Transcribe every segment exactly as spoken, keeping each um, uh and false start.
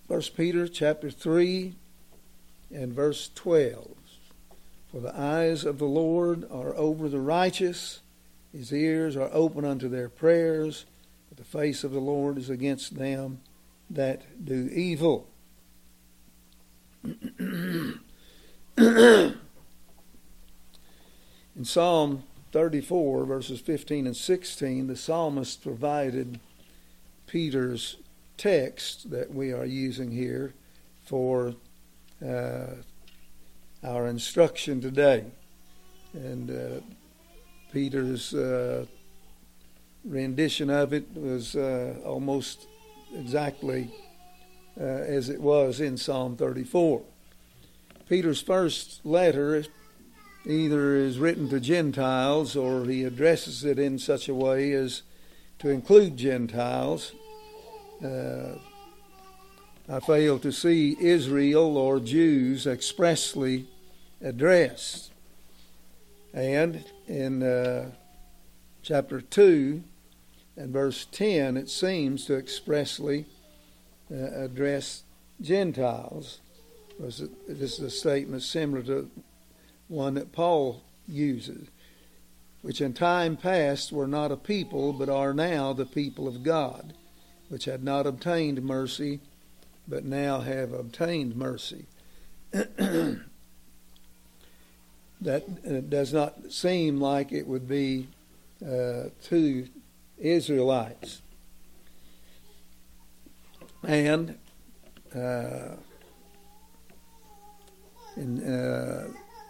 First Peter chapter three and verse twelve. For the eyes of the Lord are over the righteous, his ears are open unto their prayers, but the face of the Lord is against them that do evil. In Psalm thirty-four, verses fifteen and sixteen, the psalmist provided Peter's text that we are using here for uh, our instruction today. And uh, Peter's uh, rendition of it was uh, almost exactly uh, as it was in Psalm thirty-four. Peter's first letter either is written to Gentiles or he addresses it in such a way as to include Gentiles. Uh, I fail to see Israel or Jews expressly addressed. And in uh, chapter two and verse ten, it seems to expressly uh, address Gentiles. This is a statement similar to one that Paul uses, which in time past were not a people, but are now the people of God, which had not obtained mercy, but now have obtained mercy. That uh, does not seem like it would be uh, to Israelites. And uh, in uh,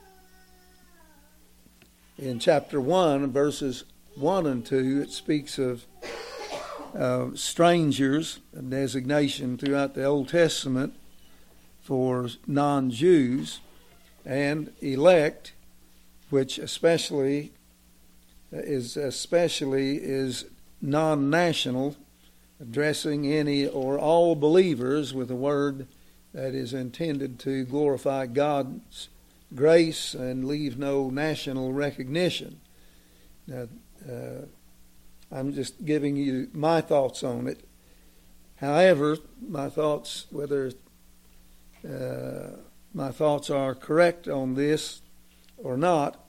in chapter one, verses one and two, it speaks of uh, strangers, a designation throughout the Old Testament for non-Jews, and elect, which especially is especially is non-national, addressing any or all believers with a word that is intended to glorify God's grace and leave no national recognition. Now, uh, I'm just giving you my thoughts on it. However, my thoughts, whether uh, my thoughts are correct on this or not,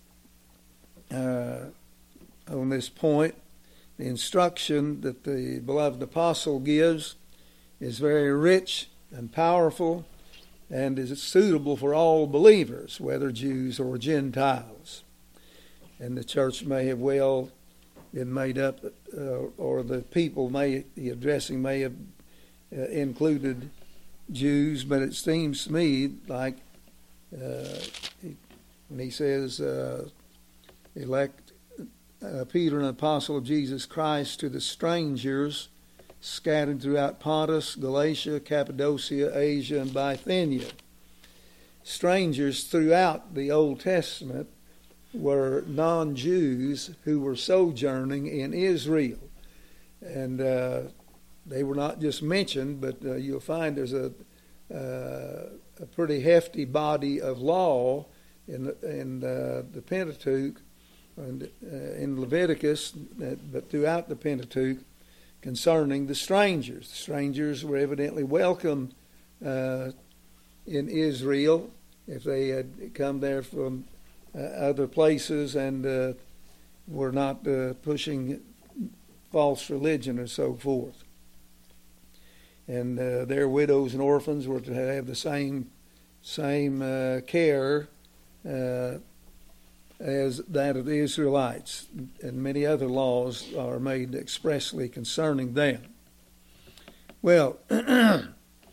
uh, on this point, the instruction that the beloved apostle gives is very rich and powerful and is suitable for all believers, whether Jews or Gentiles. And the church may have well been made up, uh, or the people may, the addressing may have uh, included Jews, but it seems to me like uh, he, when he says, uh, elect uh, Peter, an apostle of Jesus Christ, to the strangers scattered throughout Pontus, Galatia, Cappadocia, Asia, and Bithynia. Strangers throughout the Old Testament were non-Jews who were sojourning in Israel. And uh, they were not just mentioned, but uh, you'll find there's a, uh, a pretty hefty body of law in the, in uh, the Pentateuch and uh, in Leviticus, but throughout the Pentateuch, concerning the strangers. The strangers were evidently welcome uh, in Israel if they had come there from uh, other places and uh, were not uh, pushing false religion or so forth. And uh, their widows and orphans were to have the same same uh, care uh, as that of the Israelites, and many other laws are made expressly concerning them. Well, I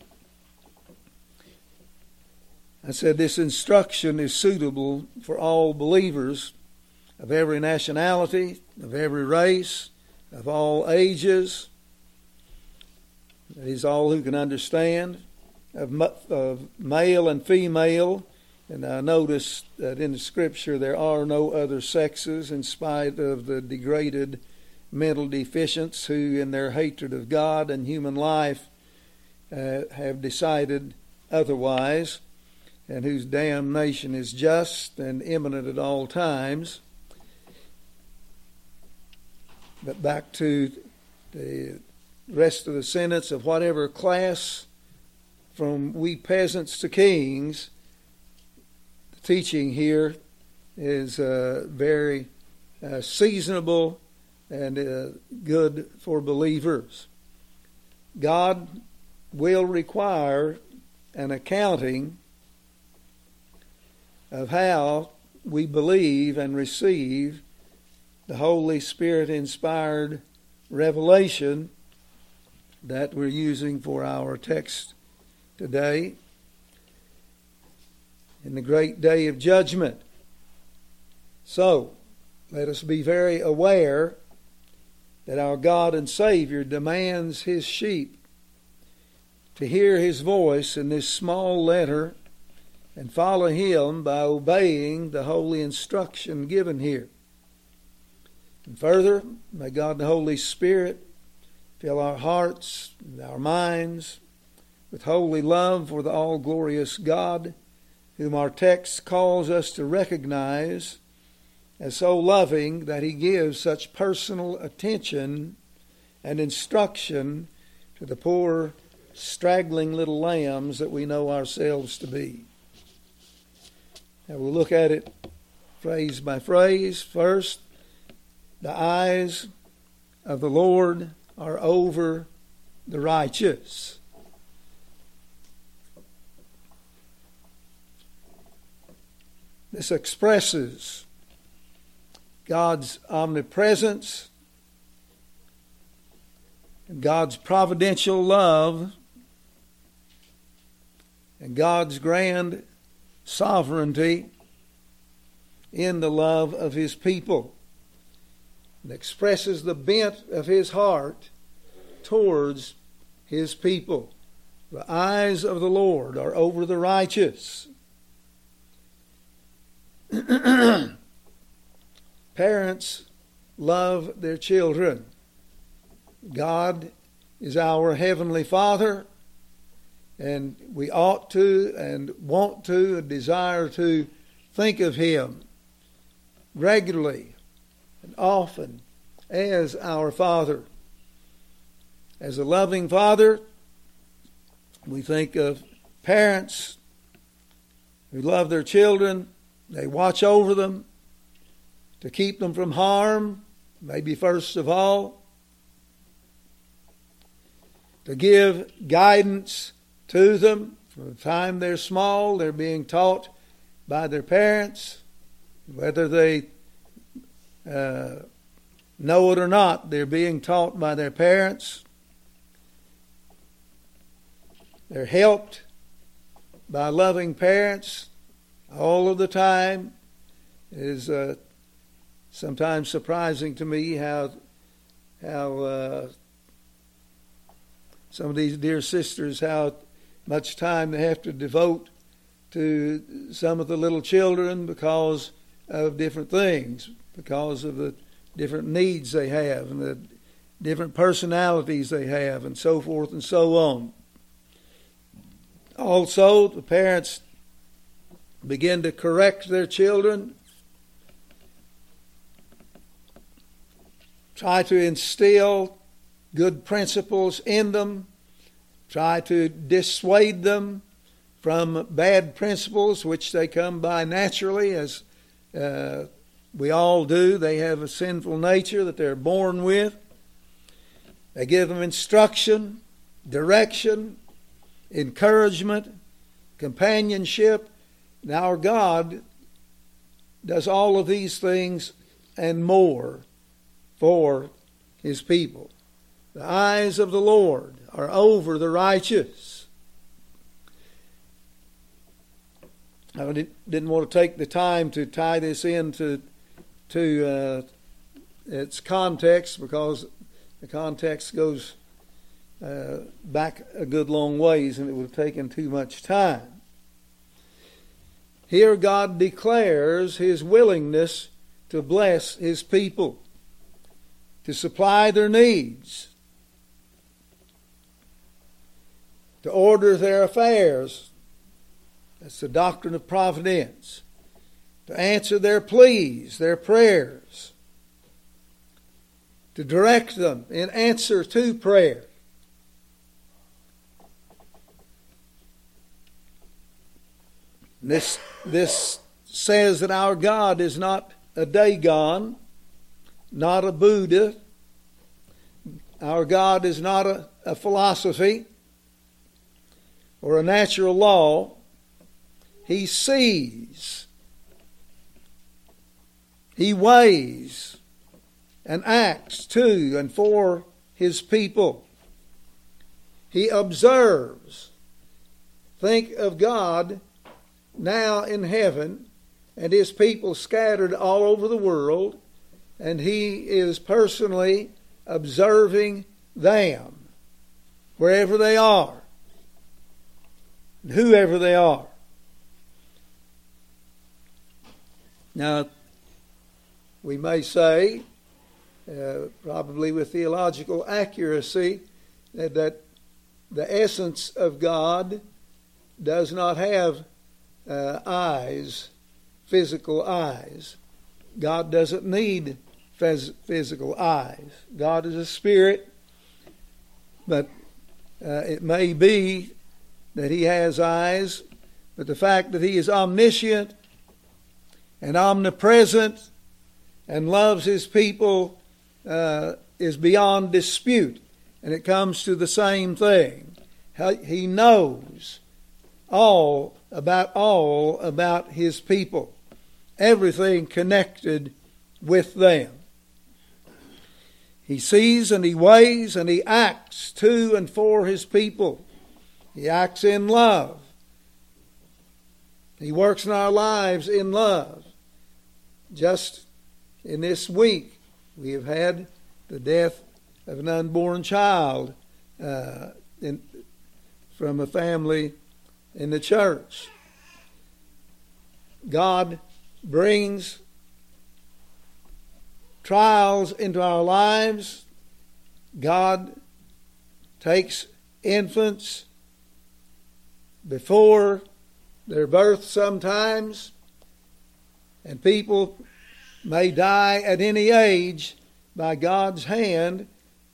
said this instruction is suitable for all believers of every nationality, of every race, of all ages. That is, all who can understand, of, of male and female. And I notice that in the Scripture there are no other sexes, in spite of the degraded mental deficients who, in their hatred of God and human life, uh, have decided otherwise, and whose damnation is just and imminent at all times. But back to the rest of the sentence, of whatever class from we peasants to kings, the teaching here is uh, very uh, seasonable and uh, good for believers. God will require an accounting of how we believe and receive the Holy Spirit-inspired revelation that we're using for our text today in the great day of judgment. So, let us be very aware that our God and Savior demands His sheep to hear His voice in this small letter and follow Him by obeying the holy instruction given here. And further, may God and the Holy Spirit fill our hearts and our minds with holy love for the all-glorious God, whom our text calls us to recognize as so loving that He gives such personal attention and instruction to the poor, straggling little lambs that we know ourselves to be. Now we'll look at it phrase by phrase. First, the eyes of the Lord are over the righteous. This expresses God's omnipresence and God's providential love and God's grand sovereignty in the love of His people. It expresses the bent of His heart towards His people. The eyes of the Lord are over the righteous. Parents love their children. God is our Heavenly Father, and we ought to and want to and desire to think of Him regularly and often as our Father. As a loving Father, we think of parents who love their children. They watch over them to keep them from harm, maybe first of all, to give guidance to them. From the time they're small, they're being taught by their parents, whether they uh, know it or not, they're being taught by their parents. They're helped by loving parents all of the time. It is uh, sometimes surprising to me how how uh, some of these dear sisters, how much time they have to devote to some of the little children because of different things, because of the different needs they have and the different personalities they have and so forth and so on. Also, the parents begin to correct their children, try to instill good principles in them, try to dissuade them from bad principles which they come by naturally, as uh, we all do. They have a sinful nature that they're born with. They give them instruction, direction, encouragement, companionship. And our God does all of these things and more for His people. The eyes of the Lord are over the righteous. I didn't want to take the time to tie this into to uh, its context, because the context goes uh, back a good long ways and it would have taken too much time. Here God declares His willingness to bless His people, to supply their needs, to order their affairs. That's the doctrine of providence. To answer their pleas, their prayers. To direct them in answer to prayer. This, this says that our God is not a Dagon, not a Buddha. Our God is not a, a philosophy or a natural law. He sees, He weighs and acts to and for His people. He observes. Think of God now in heaven and His people scattered all over the world, and He is personally observing them wherever they are, whoever they are. Now, we may say, uh, probably with theological accuracy, that, that the essence of God does not have uh, eyes, physical eyes. God doesn't need phys- physical eyes. God is a spirit, but uh, it may be that He has eyes, but the fact that He is omniscient and omnipresent and loves His people uh, is beyond dispute. And it comes to the same thing. He knows all about all about His people. Everything connected with them. He sees and He weighs and He acts to and for His people. He acts in love. He works in our lives in love. Just in this week, we have had the death of an unborn child uh, in, from a family in the church. God brings trials into our lives. God takes infants before their birth sometimes, and people may die at any age by God's hand,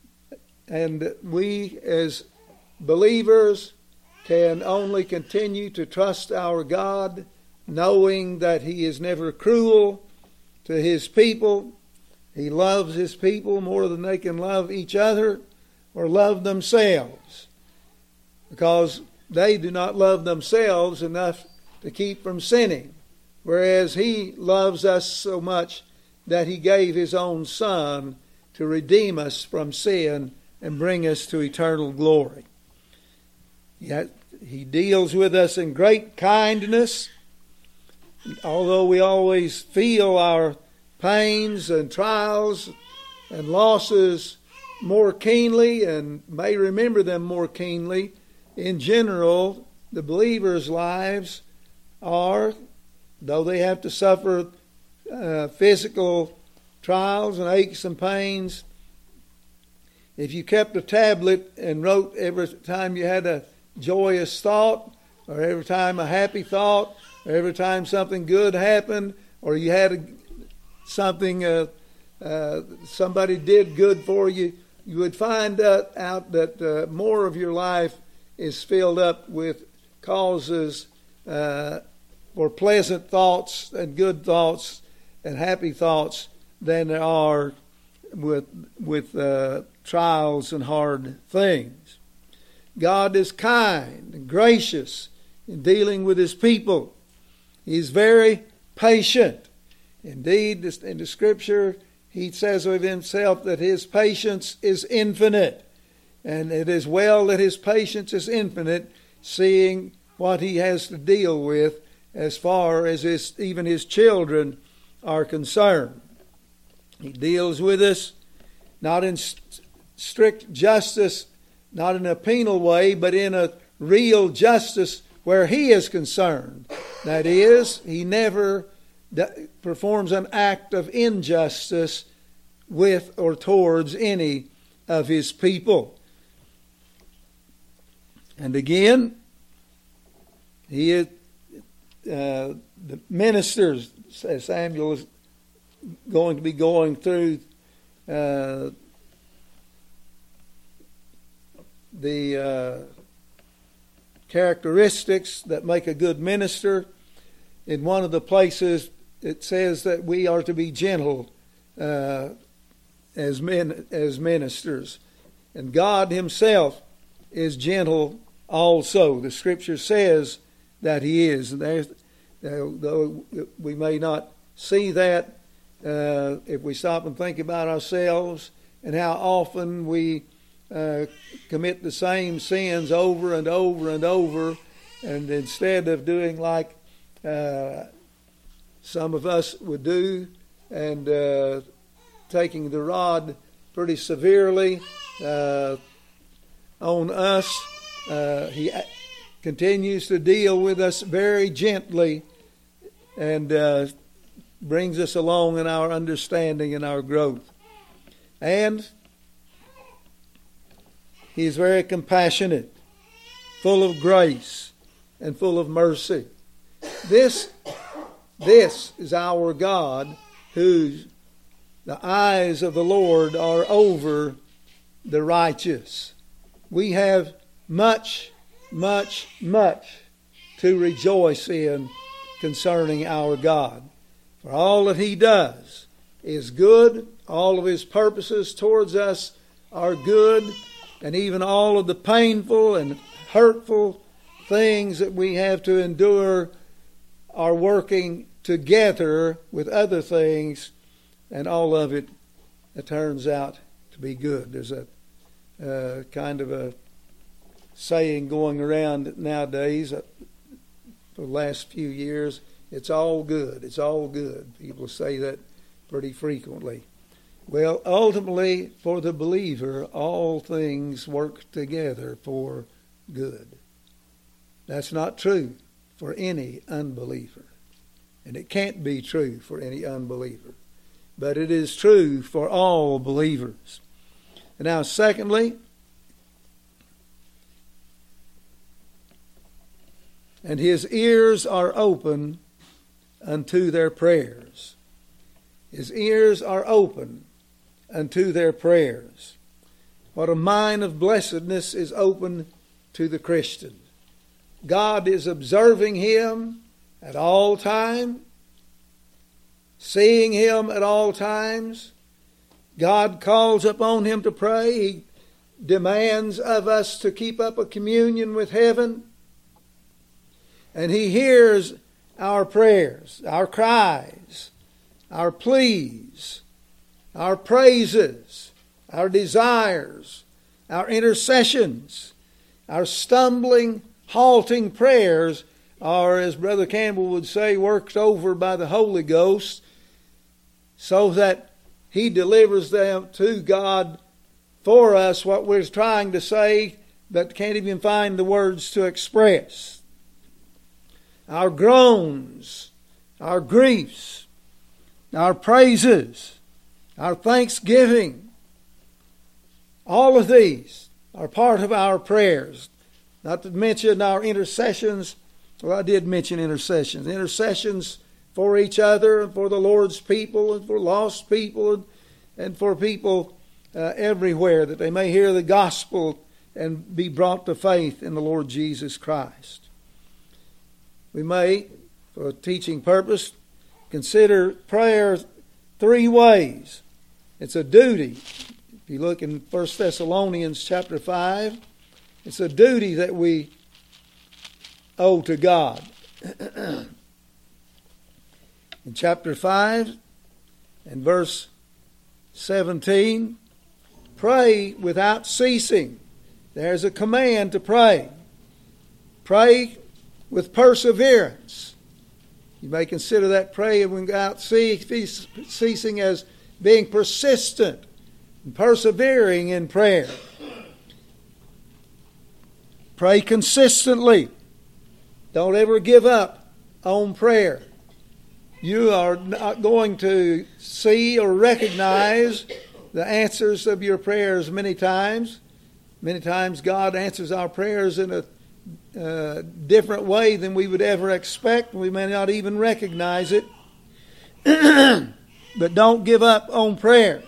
and we as believers can only continue to trust our God, knowing that He is never cruel to His people. He loves His people more than they can love each other or love themselves, because they do not love themselves enough to keep from sinning, whereas He loves us so much that He gave His own Son to redeem us from sin and bring us to eternal glory. Yet He deals with us in great kindness, although we always feel our pains and trials and losses more keenly and may remember them more keenly. In general, the believers' lives are, though they have to suffer uh, physical trials and aches and pains, if you kept a tablet and wrote every time you had a joyous thought, or every time a happy thought, or every time something good happened, or you had a, something, uh, uh, somebody did good for you, you would find uh, out that uh, more of your life is filled up with causes uh, for pleasant thoughts and good thoughts and happy thoughts than there are with with uh, trials and hard things. God is kind and gracious in dealing with His people. He's very patient. Indeed, in the Scripture, He says of Himself that His patience is infinite. And it is well that His patience is infinite, seeing what He has to deal with as far as his, even His children are concerned. He deals with us not in st- strict justice, not in a penal way, but in a real justice where He is concerned. That is, He never d- performs an act of injustice with or towards any of His people. And again, He is, uh, the ministers, Samuel is going to be going through uh, the uh, characteristics that make a good minister. in one of the places it says that we are to be gentle uh, as men, as ministers. And God himself is gentle also. The Scripture says that he is. And there's, though we may not see that uh, if we stop and think about ourselves and how often we uh, commit the same sins over and over and over, and instead of doing like uh, some of us would do and uh, taking the rod pretty severely uh, on us, uh, he continues to deal with us very gently and uh, brings us along in our understanding and our growth. And he is very compassionate, full of grace, and full of mercy. This, this is our God, whose the eyes of the Lord are over the righteous. We have much, much, much to rejoice in concerning our God. For all that he does is good. All of his purposes towards us are good. And even all of the painful and hurtful things that we have to endure are working together with other things, and all of it, it turns out to be good. There's a uh, kind of a saying going around nowadays uh, for the last few years, it's all good, it's all good. People say that pretty frequently. Well, ultimately, for the believer, all things work together for good. That's not true for any unbeliever. And it can't be true for any unbeliever. But it is true for all believers. And now, secondly, and his ears are open unto their prayers. His ears are open unto their prayers. What a mine of blessedness is open to the Christian. God is observing him at all times, seeing him at all times. God calls upon him to pray. He demands of us to keep up a communion with heaven. And he hears our prayers, our cries, our pleas, our praises, our desires, our intercessions, our stumbling, halting prayers are, as Brother Campbell would say, worked over by the Holy Ghost so that he delivers them to God for us, what we're trying to say but can't even find the words to express. Our groans, our griefs, our praises, our thanksgiving, all of these are part of our prayers. Not to mention our intercessions. Well, I did mention intercessions. Intercessions for each other and for the Lord's people and for lost people and, and for people uh, everywhere, that they may hear the gospel and be brought to faith in the Lord Jesus Christ. We may, for a teaching purpose, consider prayer three ways. It's a duty. If you look in First Thessalonians chapter five, it's a duty that we owe to God. In chapter five and verse seventeen, pray without ceasing. There's a command to pray. Pray with perseverance. You may consider that praying without ceasing as being persistent and persevering in prayer. Pray consistently. Don't ever give up on prayer. You are not going to see or recognize the answers of your prayers many times. Many times God answers our prayers in a uh, different way than we would ever expect. We may not even recognize it. But don't give up on prayer.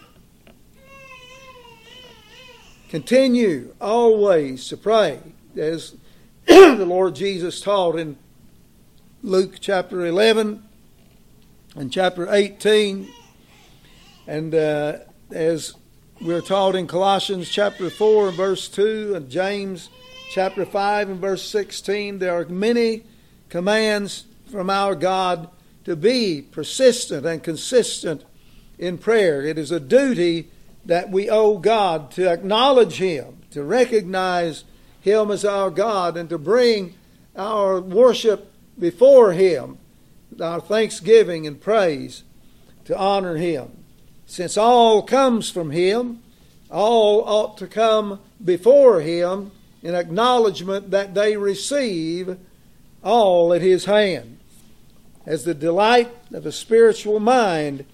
Continue always to pray, as the Lord Jesus taught in Luke chapter eleven and chapter eighteen. And uh, as we're taught in Colossians chapter four and verse two and James chapter five and verse sixteen, there are many commands from our God to be persistent and consistent in prayer. It is a duty that we owe God to acknowledge Him, to recognize Him as our God, and to bring our worship before Him, our thanksgiving and praise, to honor Him. Since all comes from Him, all ought to come before Him in acknowledgement that they receive all at His hand. As the delight of a spiritual mind,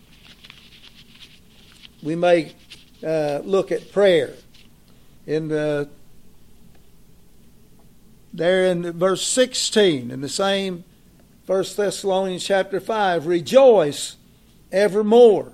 we may uh, look at prayer. In the, there in verse sixteen, in the same First Thessalonians chapter five, rejoice evermore.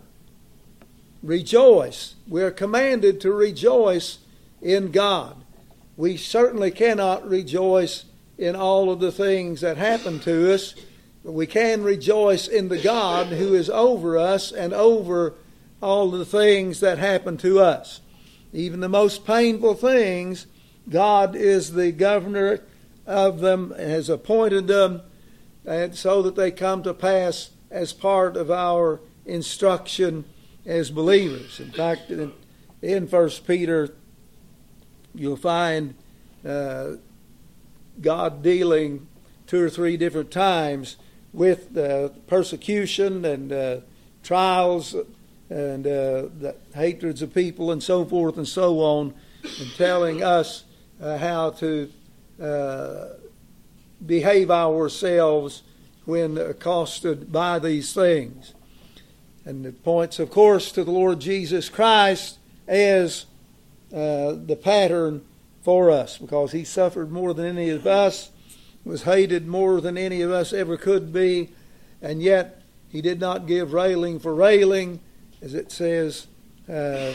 Rejoice. We are commanded to rejoice in God. We certainly cannot rejoice in all of the things that happen to us, but we can rejoice in the God who is over us and over all the things that happen to us. Even the most painful things, God is the governor of them, has appointed them, and so that they come to pass as part of our instruction as believers. In fact, in, in First Peter, you'll find uh, God dealing two or three different times with uh, persecution and uh, trials and uh, the hatreds of people and so forth and so on, and telling us uh, how to uh, behave ourselves when accosted by these things. And it points, of course, to the Lord Jesus Christ as uh, the pattern for us, because He suffered more than any of us, was hated more than any of us ever could be, and yet He did not give railing for railing, as it says uh,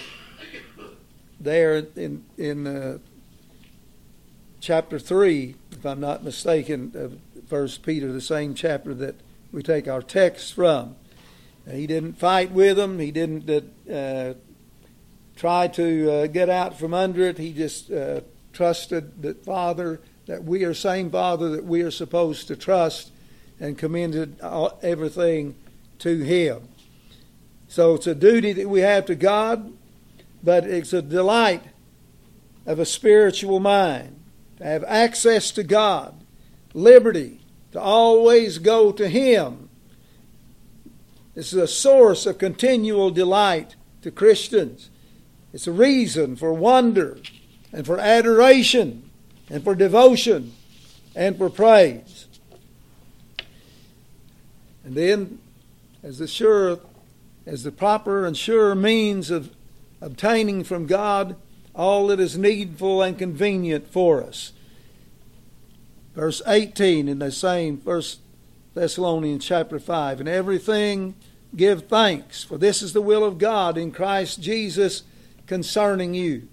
there in in uh, chapter three, if I'm not mistaken, of First Peter, the same chapter that we take our text from. He didn't fight with them. He didn't uh, try to uh, get out from under it. He just uh, trusted that Father, that we are same Father that we are supposed to trust, and commended all, everything to Him. So it's a duty that we have to God, but it's a delight of a spiritual mind to have access to God, liberty to always go to Him. This is a source of continual delight to Christians. It's a reason for wonder and for adoration and for devotion and for praise. And then, as the sure, as the proper and sure means of obtaining from God all that is needful and convenient for us. Verse eighteen in the same First Thessalonians chapter five, in everything give thanks, for this is the will of God in Christ Jesus concerning you.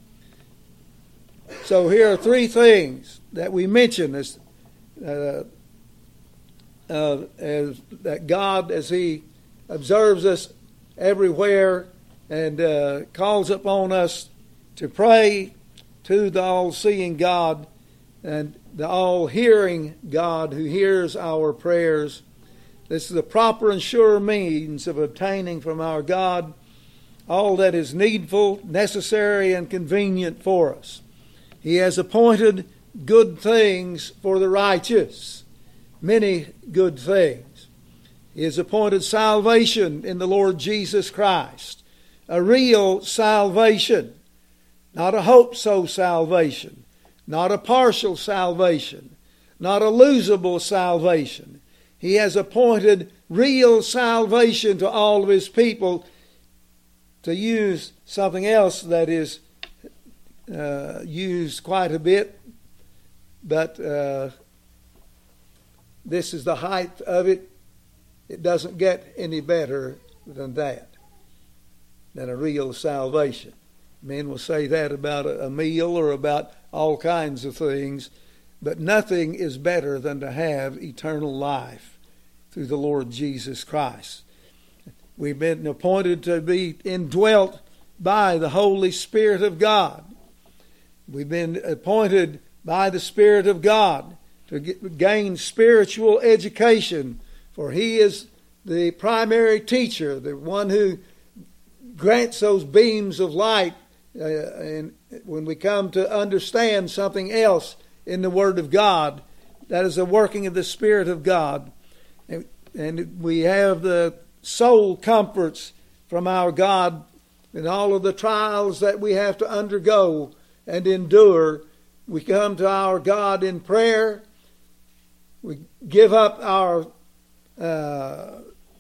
So here are three things that we mention as, uh, uh, as that God, as He observes us everywhere and uh, calls upon us to pray to the all-seeing God and the all-hearing God who hears our prayers. This is the proper and sure means of obtaining from our God all that is needful, necessary, and convenient for us. He has appointed good things for the righteous, many good things. He has appointed salvation in the Lord Jesus Christ, a real salvation, not a hope-so salvation, not a partial salvation, not a losable salvation. He has appointed real salvation to all of His people. To use something else that is uh, used quite a bit, but uh, this is the height of it. It doesn't get any better than that, than a real salvation. Men will say that about a meal or about all kinds of things, But nothing is better than to have eternal life through the Lord Jesus Christ. We've been appointed to be indwelt by the Holy Spirit of God. We've been appointed by the Spirit of God to get, gain spiritual education, for He is the primary teacher, the one who grants those beams of light uh, and when we come to understand something else in the Word of God. That is the working of the Spirit of God. And, and we have the soul comforts from our God in all of the trials that we have to undergo and endure. We come to our God in prayer. We give up our uh,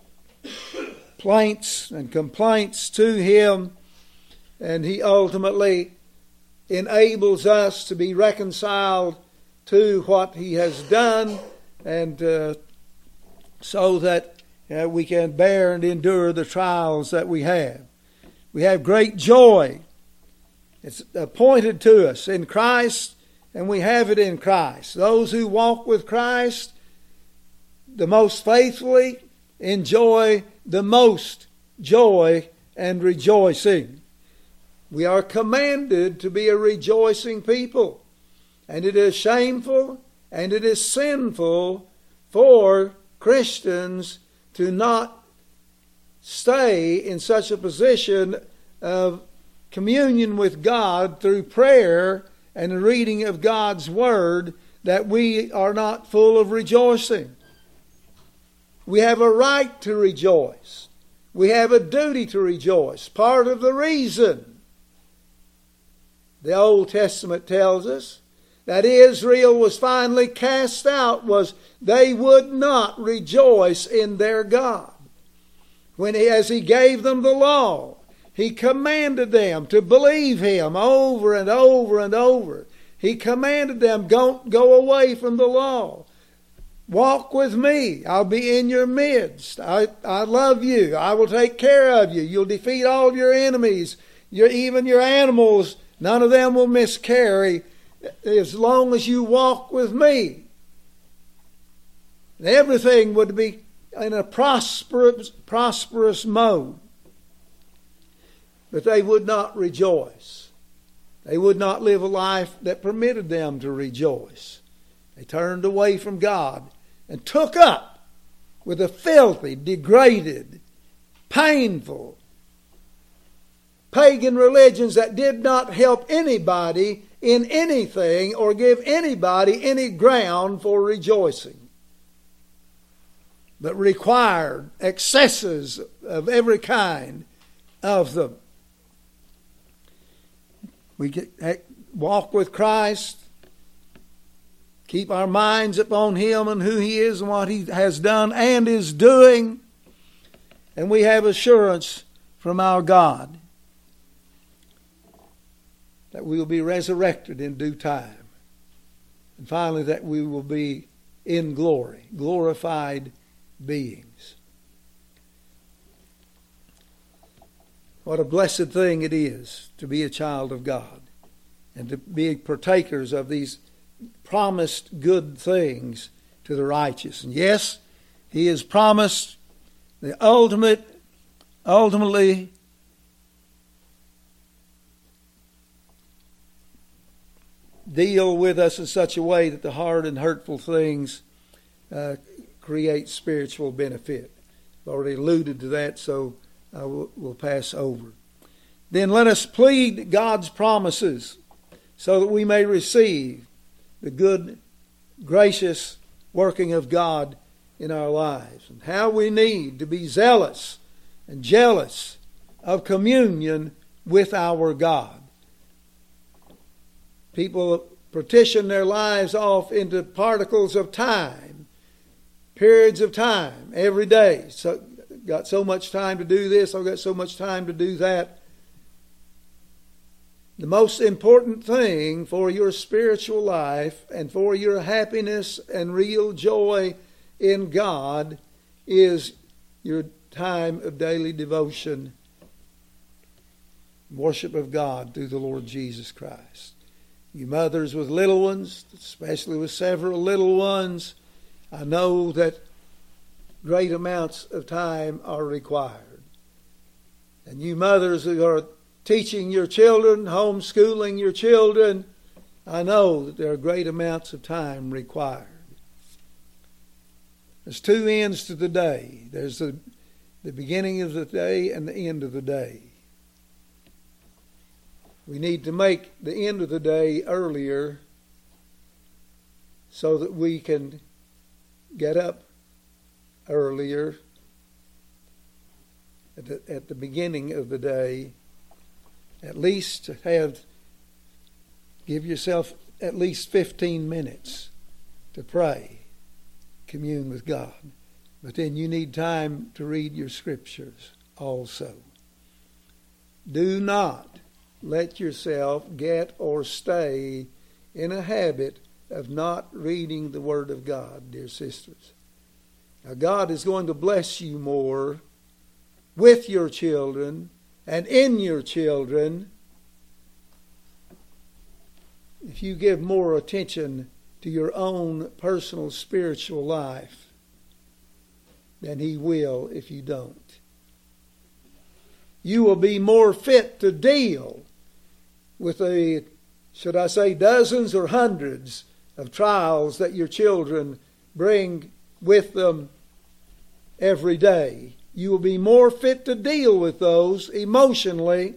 plaints and complaints to Him, and He ultimately enables us to be reconciled to what He has done, and uh, so that uh, we can bear and endure the trials that we have. We have great joy. It's appointed to us in Christ, and we have it in Christ. Those who walk with Christ the most faithfully enjoy the most joy and rejoicing. We are commanded to be a rejoicing people. And it is shameful and it is sinful for Christians to not stay in such a position of communion with God through prayer and the reading of God's Word, that we are not full of rejoicing. We have a right to rejoice. We have a duty to rejoice. Part of the reason the Old Testament tells us that Israel was finally cast out was they would not rejoice in their God. When he, as He gave them the law, He commanded them to believe Him over and over and over. He commanded them, don't go away from the law. Walk with me. I'll be in your midst. I, I love you. I will take care of you. You'll defeat all your enemies. Your, even your animals, none of them will miscarry as long as you walk with me. And everything would be in a prosperous, prosperous mode. But they would not rejoice. They would not live a life that permitted them to rejoice. They turned away from God and took up with the filthy, degraded, painful, pagan religions that did not help anybody in anything or give anybody any ground for rejoicing, but required excesses of every kind of them. We get, walk with Christ, keep our minds upon Him and who He is and what He has done and is doing, and we have assurance from our God that we will be resurrected in due time. And finally, that we will be in glory, glorified beings. What a blessed thing it is to be a child of God and to be partakers of these promised good things to the righteous. And yes, He has promised the ultimate, ultimately deal with us in such a way that the hard and hurtful things uh, create spiritual benefit. I've already alluded to that, so I will we'll pass over. Then let us plead God's promises so that we may receive the good, gracious working of God in our lives, and how we need to be zealous and jealous of communion with our God. People partition their lives off into particles of time, periods of time, every day. So, got so much time to do this, I've got so much time to do that. The most important thing for your spiritual life and for your happiness and real joy in God is your time of daily devotion, worship of God through the Lord Jesus Christ. You mothers with little ones, especially with several little ones, I know that great amounts of time are required. And you mothers who are teaching your children, homeschooling your children, I know that there are great amounts of time required. There's two ends to the day. There's the, the beginning of the day and the end of the day. We need to make the end of the day earlier so that we can get up earlier at the, at the beginning of the day. At least have, give yourself at least fifteen minutes to pray, commune with God. But then you need time to read your scriptures also. Do not let yourself get or stay in a habit of not reading the Word of God, dear sisters. Now, God is going to bless you more with your children and in your children if you give more attention to your own personal spiritual life than He will if you don't. You will be more fit to deal with the, should I say, dozens or hundreds of trials that your children bring with them every day. You will be more fit to deal with those emotionally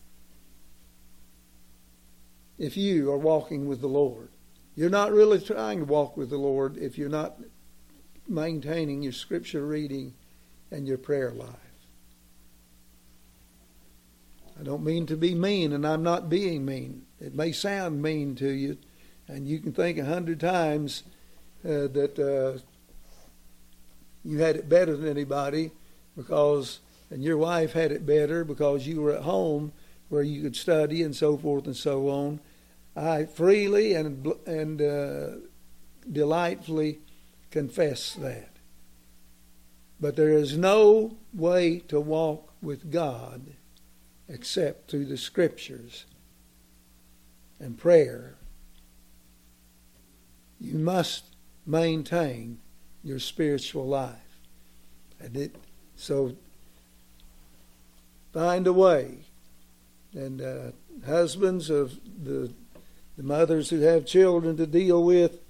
if you are walking with the Lord. You're not really trying to walk with the Lord if you're not maintaining your scripture reading and your prayer life. I don't mean to be mean, and I'm not being mean. It may sound mean to you, and you can think a hundred times uh, that uh, you had it better than anybody, because, and your wife had it better because you were at home where you could study and so forth and so on. I freely and and uh, delightfully confess that. But there is no way to walk with God except through the Scriptures and prayer. You must maintain your spiritual life. And it, so find a way. And uh, husbands of the, the mothers who have children to deal with,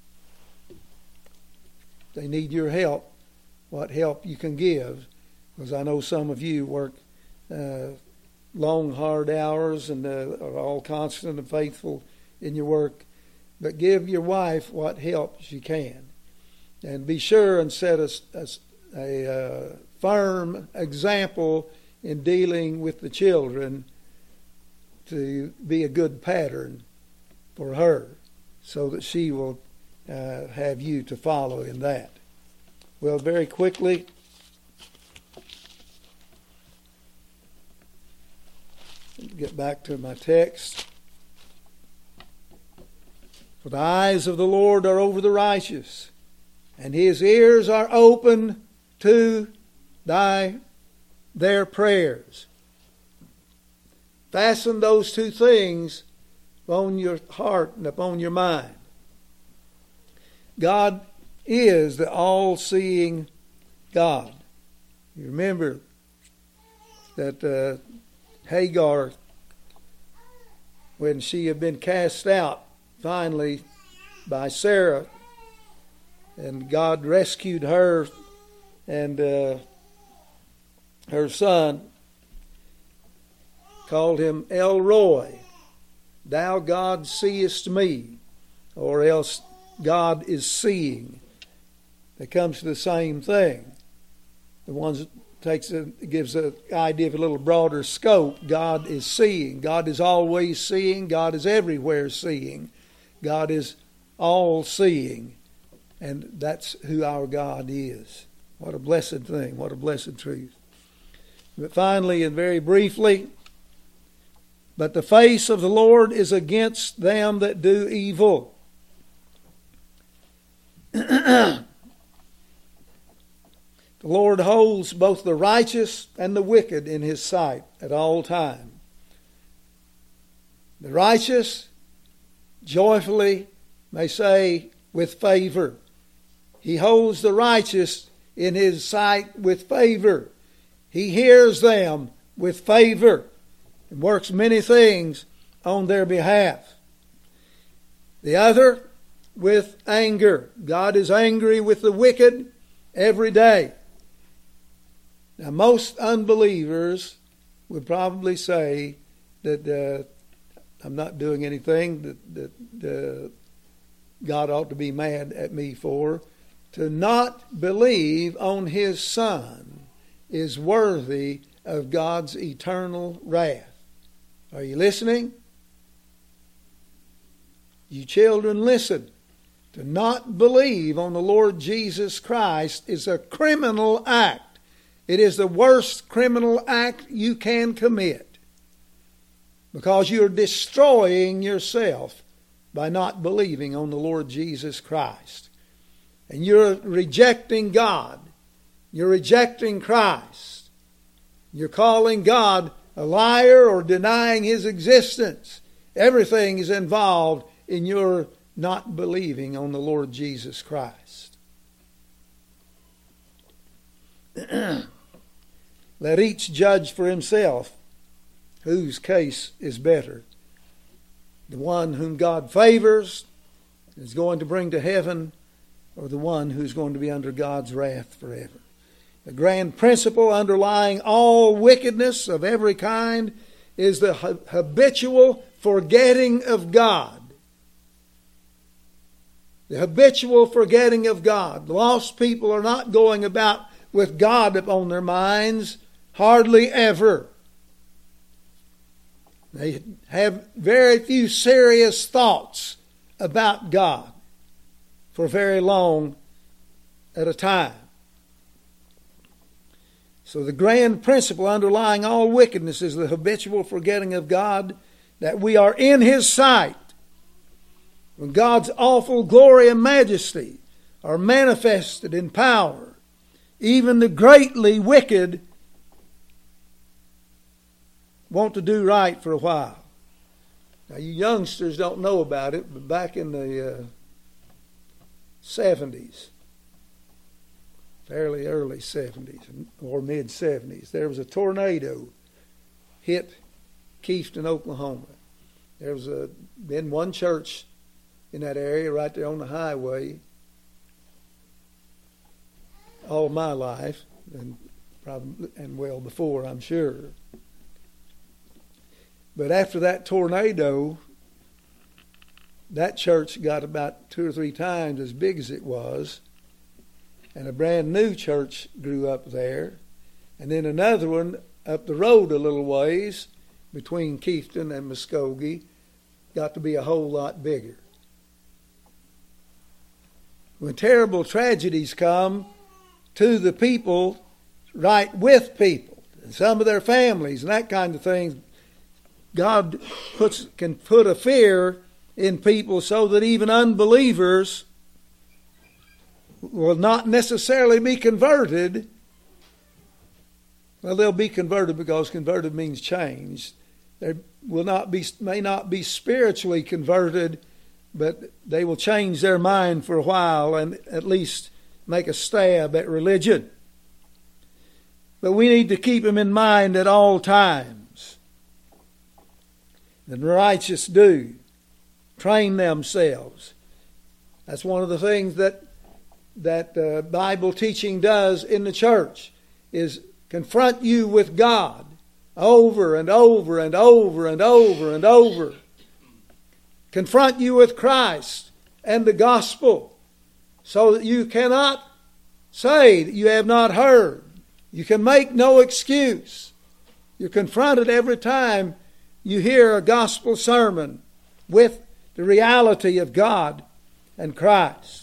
they need your help, what help you can give. Because I know some of you work uh, long, hard hours and uh, are all constant and faithful in your work. But give your wife what help she can. And be sure and set a, a, a uh, firm example in dealing with the children to be a good pattern for her so that she will uh, have you to follow in that. Well, very quickly, get back to my text. For the eyes of the Lord are over the righteous, and His ears are open to thy their prayers. Fasten those two things upon your heart and upon your mind. God is the all-seeing God. You remember that uh, Hagar, when she had been cast out finally by Sarah, and God rescued her and uh, her son, called him El Roi, thou God seest me, or else God is seeing. It comes to the same thing. The ones that takes a, gives an idea of a little broader scope. God is seeing. God is always seeing. God is everywhere seeing. God is all-seeing. And that's who our God is. What a blessed thing. What a blessed truth. But finally, and very briefly, but the face of the Lord is against them that do evil. The Lord holds both the righteous and the wicked in His sight at all time. The righteous joyfully may say, with favor. He holds the righteous in his sight with favor. He hears them with favor and works many things on their behalf. The other, with anger. God is angry with the wicked every day. Now, most unbelievers would probably say that uh, I'm not doing anything that, that uh, God ought to be mad at me for. To not believe on His Son is worthy of God's eternal wrath. Are you listening? You children, listen. To not believe on the Lord Jesus Christ is a criminal act. It is the worst criminal act you can commit, because you're destroying yourself by not believing on the Lord Jesus Christ. And you're rejecting God. You're rejecting Christ. You're calling God a liar or denying His existence. Everything is involved in your not believing on the Lord Jesus Christ. Let each judge for himself whose case is better. The one whom God favors is going to bring to heaven, or the one who's going to be under God's wrath forever. The grand principle underlying all wickedness of every kind is the habitual forgetting of God. The habitual forgetting of God. Lost people are not going about with God upon their minds, hardly ever. They have very few serious thoughts about God for very long at a time. So the grand principle underlying all wickedness is the habitual forgetting of God, that we are in His sight. When God's awful glory and majesty are manifested in power, even the greatly wicked want to do right for a while. Now, you youngsters don't know about it, but back in the uh, seventies, fairly early seventies or mid seventies, there was a tornado hit Keefton, Oklahoma. There was a, been one church in that area right there on the highway all my life, and probably and well before, I'm sure. But after that tornado, that church got about two or three times as big as it was, and a brand new church grew up there, and then another one up the road a little ways between Keefton and Muskogee got to be a whole lot bigger. When terrible tragedies come to the people, right with people, and some of their families and that kind of thing, God puts can put a fear in people so that even unbelievers will not necessarily be converted. Well, they'll be converted because converted means changed. They will not be, may not be spiritually converted, but they will change their mind for a while and at least make a stab at religion. But we need to keep them in mind at all times. The righteous do train themselves. That's one of the things that that uh, Bible teaching does in the church, is confront you with God over and over and over and over and over. Confront you with Christ and the gospel, so that you cannot say that you have not heard. You can make no excuse. You're confronted every time you hear a gospel sermon with the reality of God and Christ.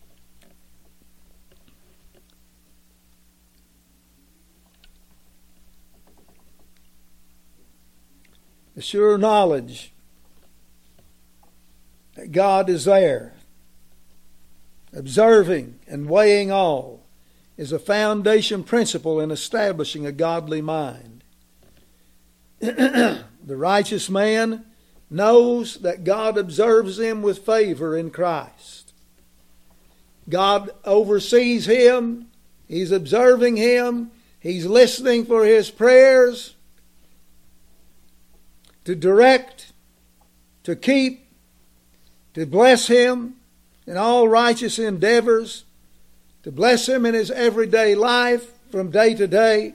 The sure knowledge that God is there, observing and weighing all, is a foundation principle in establishing a godly mind. The righteous man knows that God observes him with favor in Christ. God oversees him. He's observing him. He's listening for his prayers to direct, to keep, to bless him in all righteous endeavors, to bless him in his everyday life from day to day.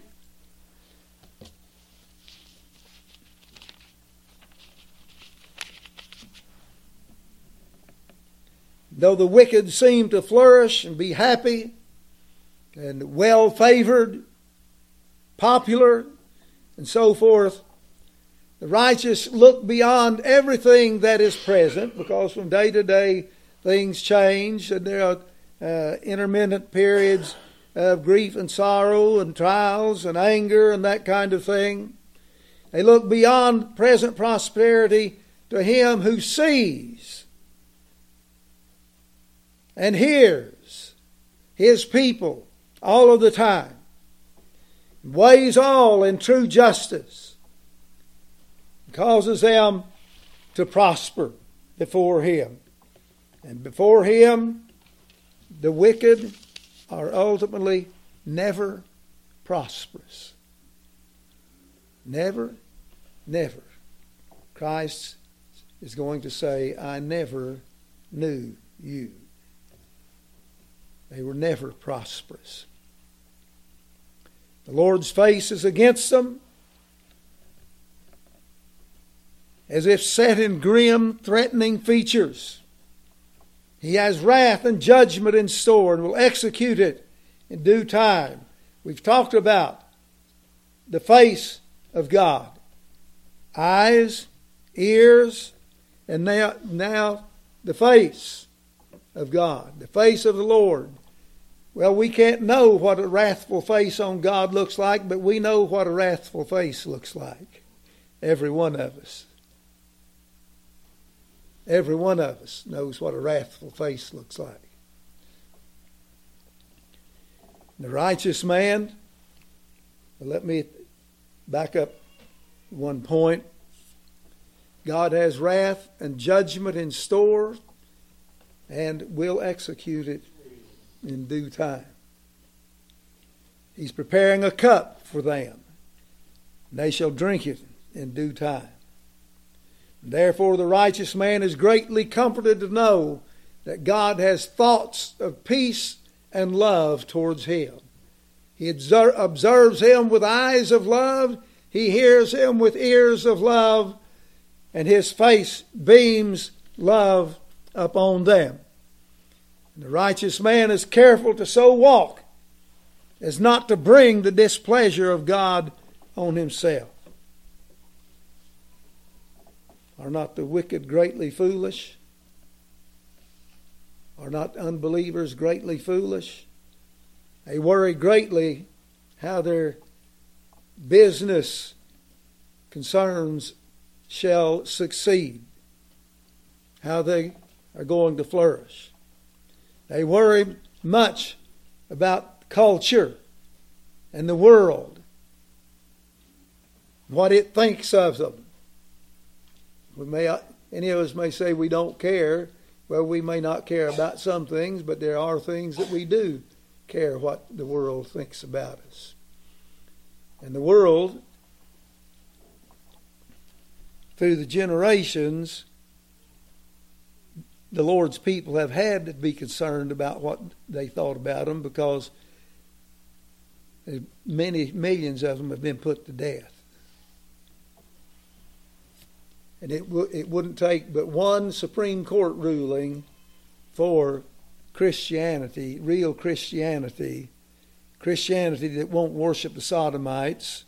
Though the wicked seem to flourish and be happy and well-favored, popular, and so forth, the righteous look beyond everything that is present, because from day to day things change, and there are uh, intermittent periods of grief and sorrow and trials and anger and that kind of thing. They look beyond present prosperity to him who sees and hears his people all of the time, weighs all in true justice, causes them to prosper before him. And before him, the wicked are ultimately never prosperous. Never, never. Christ is going to say, I never knew you. They were never prosperous. The Lord's face is against them, as if set in grim, threatening features. He has wrath and judgment in store and will execute it in due time. We've talked about the face of God. Eyes, ears, and now, now the face of God. The face of the Lord. Well, we can't know what a wrathful face on God looks like, but we know what a wrathful face looks like. Every one of us. Every one of us knows what a wrathful face looks like. The righteous man, let me back up one point. God has wrath and judgment in store and will execute it in due time. He's preparing a cup for them. They shall drink it in due time. Therefore, the righteous man is greatly comforted to know that God has thoughts of peace and love towards him. He observes him with eyes of love. He hears him with ears of love. And his face beams love upon them. And the righteous man is careful to so walk as not to bring the displeasure of God on himself. Are not the wicked greatly foolish? Are not unbelievers greatly foolish? They worry greatly how their business concerns shall succeed, how they are going to flourish. They worry much about culture and the world, what it thinks of them. We may, any of us may say we don't care. Well, we may not care about some things, but there are things that we do care what the world thinks about us. And the world, through the generations, the Lord's people have had to be concerned about what they thought about them, because many millions of them have been put to death. And it, w- it wouldn't take but one Supreme Court ruling for Christianity, real Christianity, Christianity that won't worship the Sodomites,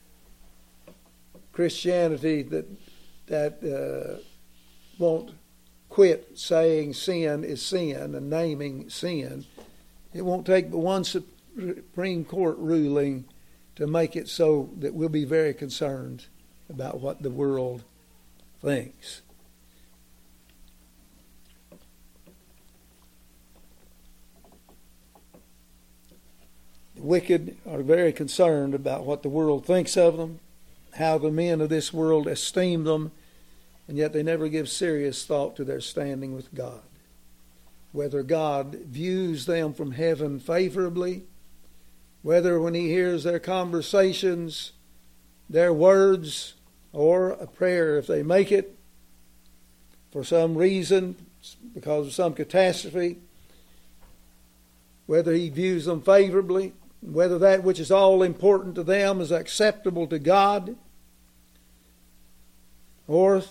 Christianity that that uh, won't quit saying sin is sin and naming sin. It won't take but one Supreme Court ruling to make it so that we'll be very concerned about what the world thinks. The wicked are very concerned about what the world thinks of them, how the men of this world esteem them, and yet they never give serious thought to their standing with God. Whether God views them from heaven favorably, whether when He hears their conversations, their words, or a prayer if they make it, for some reason, because of some catastrophe, whether He views them favorably, whether that which is all important to them is acceptable to God, or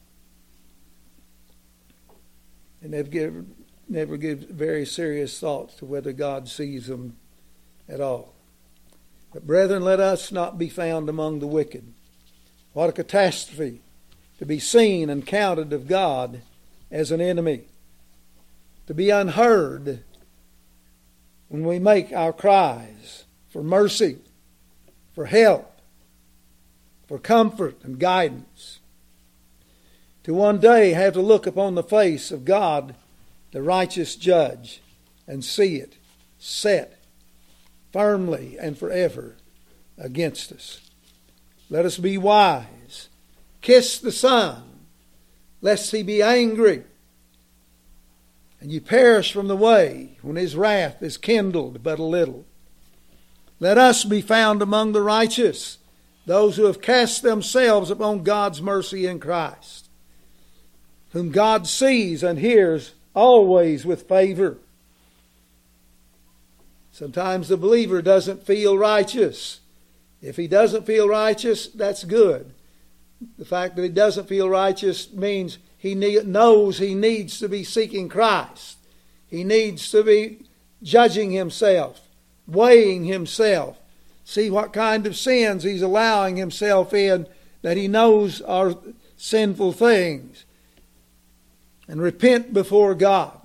and they've given, never give very serious thought to whether God sees them at all. But brethren, let us not be found among the wicked. What a catastrophe to be seen and counted of God as an enemy. To be unheard when we make our cries for mercy, for help, for comfort and guidance. To one day have to look upon the face of God, the righteous judge, and see it set firmly and forever against us. Let us be wise. Kiss the Son, lest He be angry, and ye perish from the way when His wrath is kindled but a little. Let us be found among the righteous, those who have cast themselves upon God's mercy in Christ, whom God sees and hears always with favor. Sometimes the believer doesn't feel righteous. If he doesn't feel righteous, that's good. The fact that he doesn't feel righteous means he need, knows he needs to be seeking Christ. He needs to be judging himself, weighing himself. See what kind of sins he's allowing himself in that he knows are sinful things. And repent before God.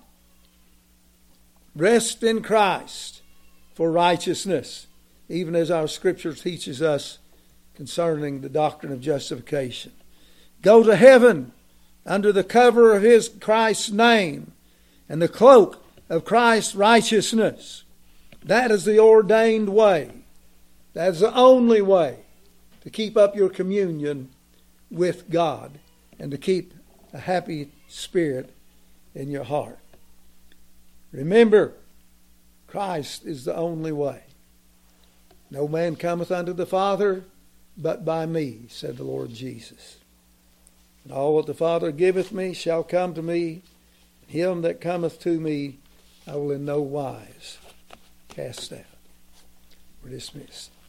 Rest in Christ for righteousness, even as our Scripture teaches us concerning the doctrine of justification. Go to heaven under the cover of His Christ's name and the cloak of Christ's righteousness. That is the ordained way. That is the only way to keep up your communion with God and to keep a happy spirit in your heart. Remember, Christ is the only way. No man cometh unto the Father but by me, said the Lord Jesus. And all what the Father giveth me shall come to me. Him that cometh to me I will in no wise cast out. We're dismissed.